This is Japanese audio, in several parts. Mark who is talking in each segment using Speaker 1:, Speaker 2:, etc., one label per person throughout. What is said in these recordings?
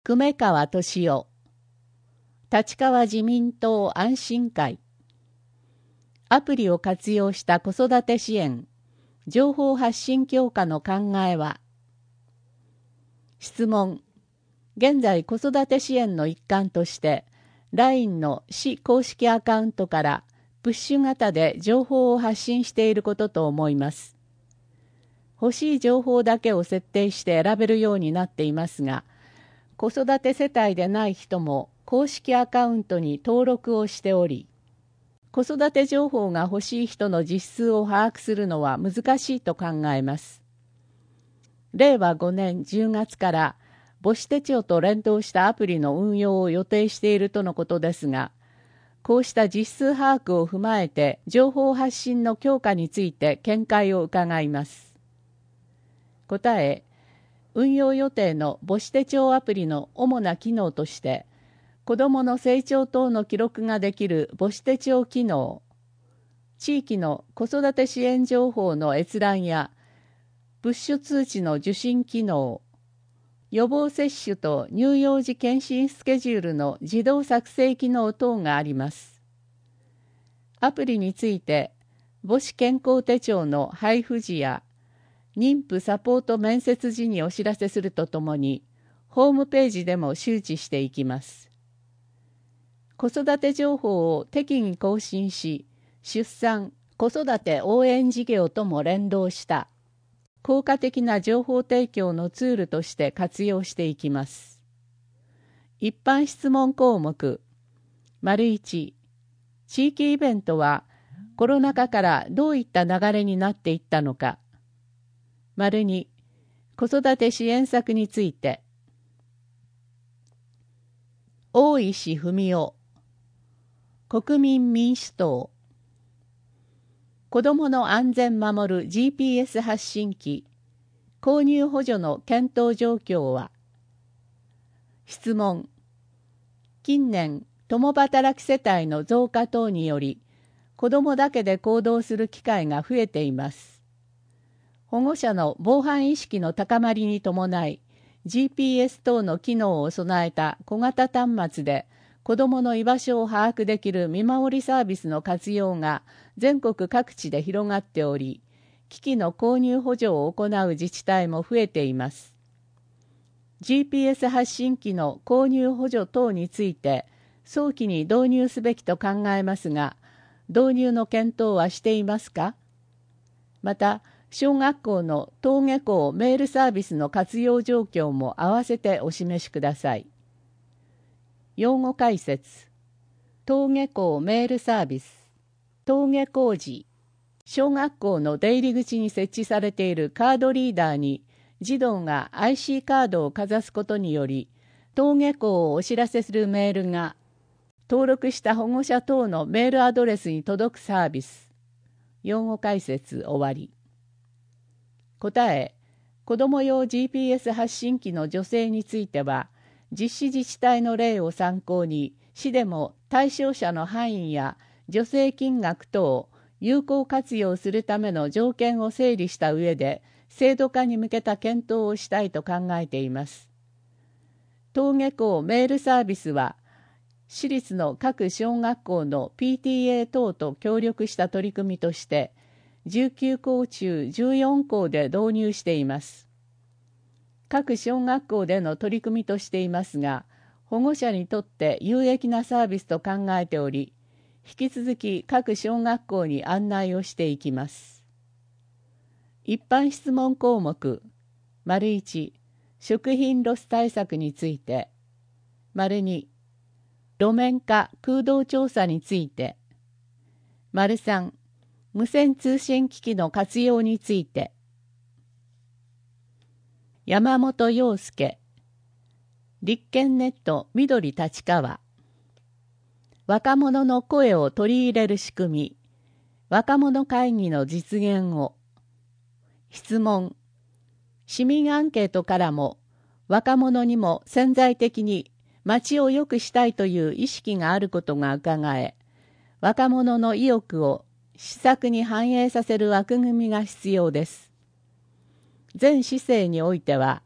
Speaker 1: 久米川俊夫、立川自民党安心会、アプリを活用した子育て支援、情報発信強化の考えは。質問。現在子育て支援の一環として、LINE の市公式アカウントからプッシュ型で情報を発信していることと思います。欲しい情報だけを設定して選べるようになっていますが、子育て世帯でない人も公式アカウントに登録をしており、子育て情報が欲しい人の実数を把握するのは難しいと考えます。令和5年10月から母子手帳と連動したアプリの運用を予定しているとのことですが、こうした実数把握を踏まえて情報発信の強化について見解を伺います。答え、運用予定の母子手帳アプリの主な機能として、子どもの成長等の記録ができる母子手帳機能、地域の子育て支援情報の閲覧やプッシュ通知の受信機能、予防接種と乳幼児検診スケジュールの自動作成機能等があります。アプリについて、母子健康手帳の配布時や妊婦サポート面接時にお知らせするとともに、ホームページでも周知していきます。子育て情報を適宜更新し、出産・子育て応援事業とも連動した効果的な情報提供のツールとして活用していきます。一般質問項目 ① 地域イベントはコロナ禍からどういった流れになっていったのか。2子育て支援策について。大石文夫、国民民主党。子どもの安全守る GPS 発信機、購入補助の検討状況は。質問。近年、共働き世帯の増加等により、子どもだけで行動する機会が増えています。保護者の防犯意識の高まりに伴い、GPS 等の機能を備えた小型端末で子どもの居場所を把握できる見守りサービスの活用が全国各地で広がっており、機器の購入補助を行う自治体も増えています。GPS 発信機の購入補助等について早期に導入すべきと考えますが、導入の検討はしていますか？また、小学校の登下校メールサービスの活用状況も合わせてお示しください。用語解説。登下校メールサービス。登下校時、小学校の出入り口に設置されているカードリーダーに児童が IC カードをかざすことにより、登下校をお知らせするメールが登録した保護者等のメールアドレスに届くサービス。用語解説終わり。答え、子ども用 GPS 発信機の助成については、実施自治体の例を参考に、市でも対象者の範囲や助成金額等を有効活用するための条件を整理した上で、制度化に向けた検討をしたいと考えています。登下校メールサービスは、市立の各小学校の PTA 等と協力した取り組みとして、19校中14校で導入しています。各小学校での取り組みとしていますが、保護者にとって有益なサービスと考えており、引き続き各小学校に案内をしていきます。一般質問項目 ① 食品ロス対策について。2路面化空洞調査について。3無線通信機器の活用について。山本陽介、立憲ネット緑立川。若者の声を取り入れる仕組み、若者会議の実現を。質問。市民アンケートからも、若者にも潜在的に街を良くしたいという意識があることが伺え、若者の意欲を施策に反映させる枠組みが必要です。全市政においては、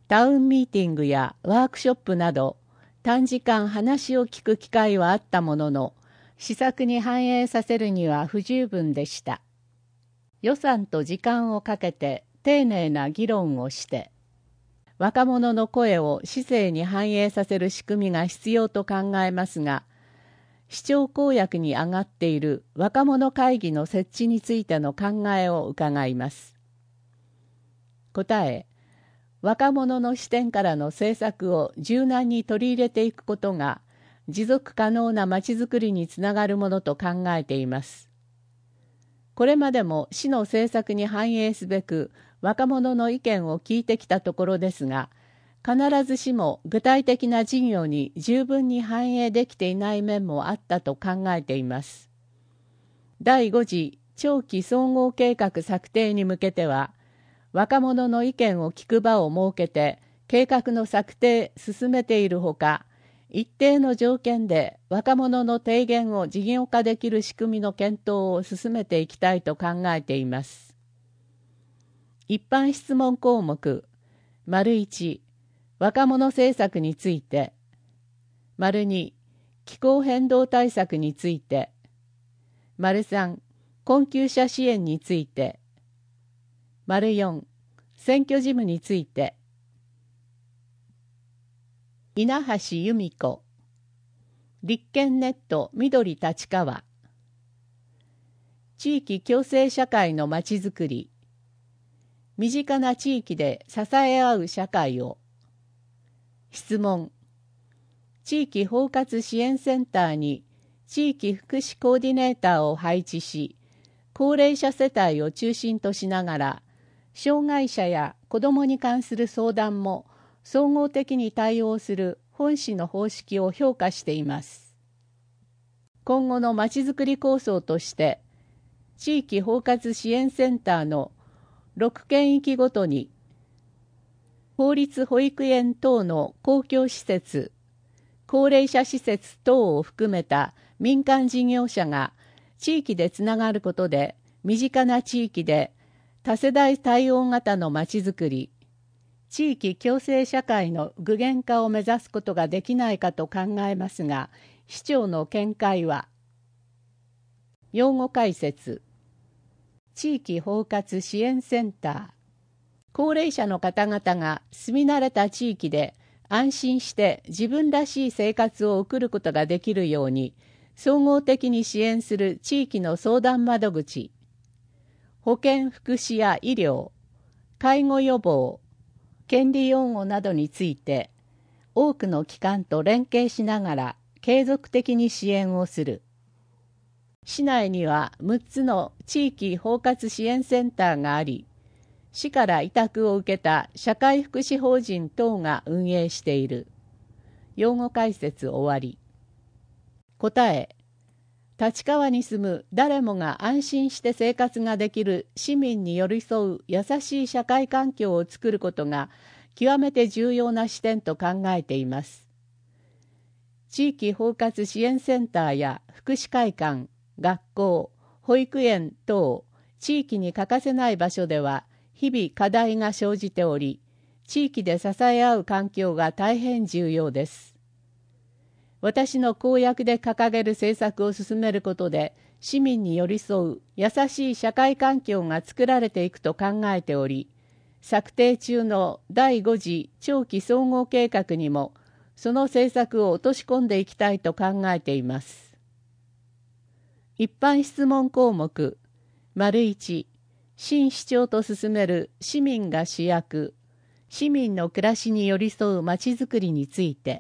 Speaker 1: タウンミーティングやワークショップなど短時間話を聞く機会はあったものの、施策に反映させるには不十分でした。予算と時間をかけて丁寧な議論をして、若者の声を市政に反映させる仕組みが必要と考えますが、市長公約に上がっている若者会議の設置についての考えを伺います。答え、若者の視点からの政策を柔軟に取り入れていくことが持続可能なまちづくりにつながるものと考えています。これまでも市の政策に反映すべく若者の意見を聞いてきたところですが、必ずしも具体的な事業に十分に反映できていない面もあったと考えています。第5次長期総合計画策定に向けては、若者の意見を聞く場を設けて計画の策定進めているほか、一定の条件で若者の提言を事業化できる仕組みの検討を進めていきたいと考えています。一般質問項目 ① 若者政策について ② 気候変動対策について ③ 困窮者支援について �4 選挙事務について。稲橋由美子、立憲ネット緑立川、地域共生社会のまちづくり、身近な地域で支え合う社会を。質問、地域包括支援センターに地域福祉コーディネーターを配置し、高齢者世帯を中心としながら、障害者や子どもに関する相談も総合的に対応する本市の方式を評価しています。今後のまちづくり構想として、地域包括支援センターの6県域ごとに、公立保育園等の公共施設、高齢者施設等を含めた民間事業者が地域でつながることで、身近な地域で多世代対応型のまちづくり、地域共生社会の具現化を目指すことができないかと考えますが、市長の見解は。用語解説。地域包括支援センター。高齢者の方々が住み慣れた地域で安心して自分らしい生活を送ることができるように、総合的に支援する地域の相談窓口。保健福祉や医療、介護予防、権利擁護などについて多くの機関と連携しながら継続的に支援をする。市内には6つの地域包括支援センターがあり、市から委託を受けた社会福祉法人等が運営している。用語解説終わり。答え。立川に住む誰もが安心して生活ができる市民に寄り添う優しい社会環境を作ることが極めて重要な視点と考えています。地域包括支援センターや福祉会館、学校、保育園等、地域に欠かせない場所では日々課題が生じており、地域で支え合う環境が大変重要です。私の公約で掲げる政策を進めることで、市民に寄り添う優しい社会環境が作られていくと考えており、策定中の第5次長期総合計画にも、その政策を落とし込んでいきたいと考えています。一般質問項目 ① 新市長と進める市民が主役、市民の暮らしに寄り添うまちづくりについて。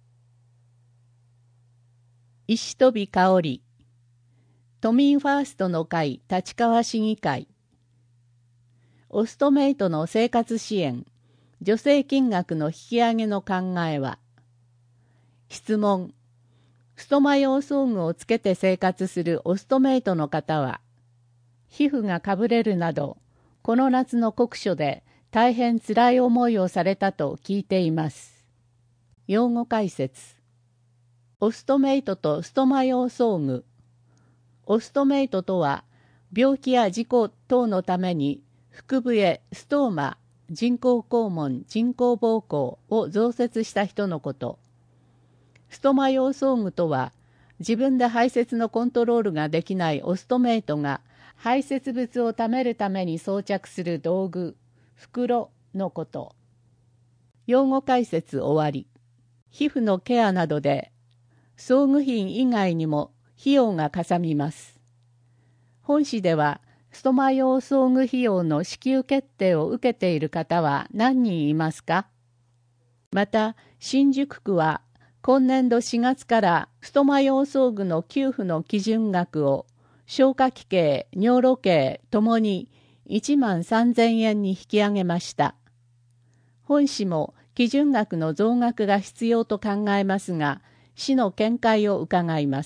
Speaker 1: 石飛香織、都民ファーストの会立川市議会、オストメイトの生活支援、助成金額の引き上げの考えは。質問、ストマ用装具をつけて生活するオストメイトの方は、皮膚がかぶれるなど、この夏の酷暑で大変つらい思いをされたと聞いています。用語解説。オストメイトとストマ用装具。オストメイトとは、病気や事故等のために腹部へストーマ、 人工肛門、人工膀胱を増設した人のこと。ストマ用装具とは、自分で排泄のコントロールができないオストメイトが排泄物をためるために装着する道具、袋のこと。用語解説終わり。皮膚のケアなどで、装具品以外にも費用がかさみます。本誌では、ストマ用装具費用の支給決定を受けている方は何人いますか？また、新宿区は今年度4月からストマ用装具の給付の基準額を消化器系、尿路系ともに13,000円に引き上げました。本市も基準額の増額が必要と考えますが、市の見解を伺います。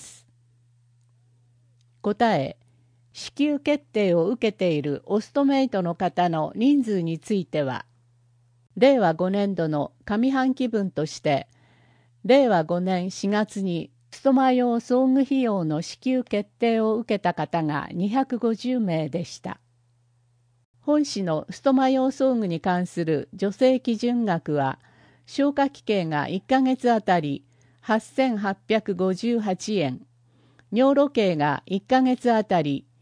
Speaker 1: 答え、支給決定を受けているオストメイトの方の人数については、令和5年度の上半期分として、令和5年4月にストマ用装具費用の支給決定を受けた方が250名でした。本市のストマ用装具に関する助成基準額は、消化器系が1ヶ月あたり8,858円、尿路系が1ヶ月あたり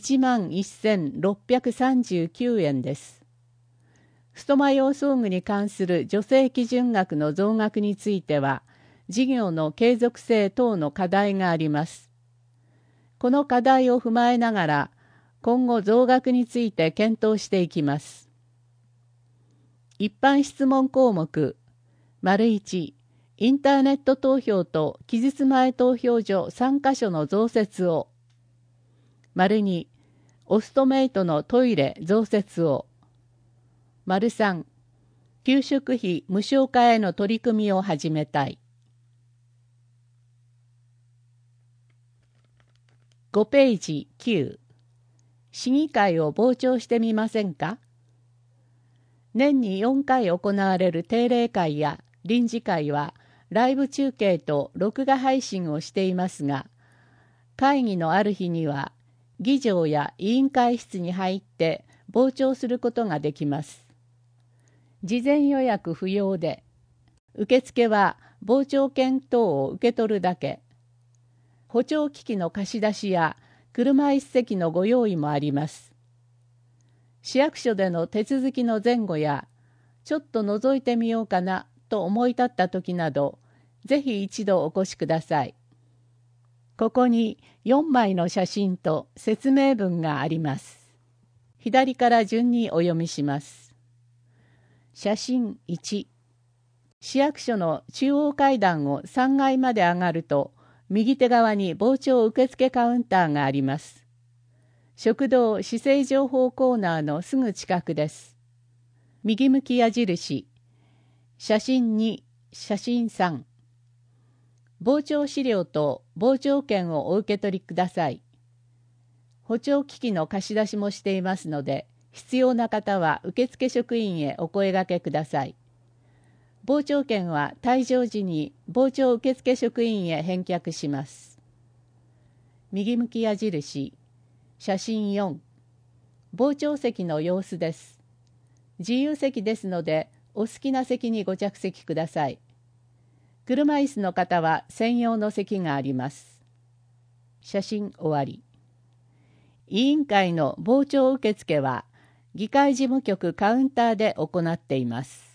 Speaker 1: 11,639円です。ストマ用装具に関する助成基準額の増額については、事業の継続性等の課題があります。この課題を踏まえながら、今後増額について検討していきます。一般質問項目、1、インターネット投票と期日前投票所3カ所の増設を。2、オストメイトのトイレ増設を。3、給食費無償化への取り組みを始めたい。5ページ9、市議会を傍聴してみませんか？年に4回行われる定例会や臨時会はライブ中継と録画配信をしていますが、会議のある日には議場や委員会室に入って傍聴することができます。事前予約不要で、受付は傍聴券等を受け取るだけ。補聴機器の貸し出しや車椅子席のご用意もあります。市役所での手続きの前後や、ちょっと覗いてみようかなと思い立った時など、ぜひ一度お越しください。ここに4枚の写真と説明文があります。左から順にお読みします。写真1、市役所の中央階段を3階まで上がると、右手側に傍聴受付カウンターがあります。食堂市政情報コーナーのすぐ近くです。右向き矢印、写真2、写真3、傍聴資料と傍聴券をお受け取りください。補聴機器の貸し出しもしていますので、必要な方は受付職員へお声掛けください。傍聴券は退場時に傍聴受付職員へ返却します。右向き矢印、写真4、傍聴席の様子です。自由席ですので、お好きな席にご着席ください。車椅子の方は専用の席があります。写真終わり。委員会の傍聴受付は、議会事務局カウンターで行っています。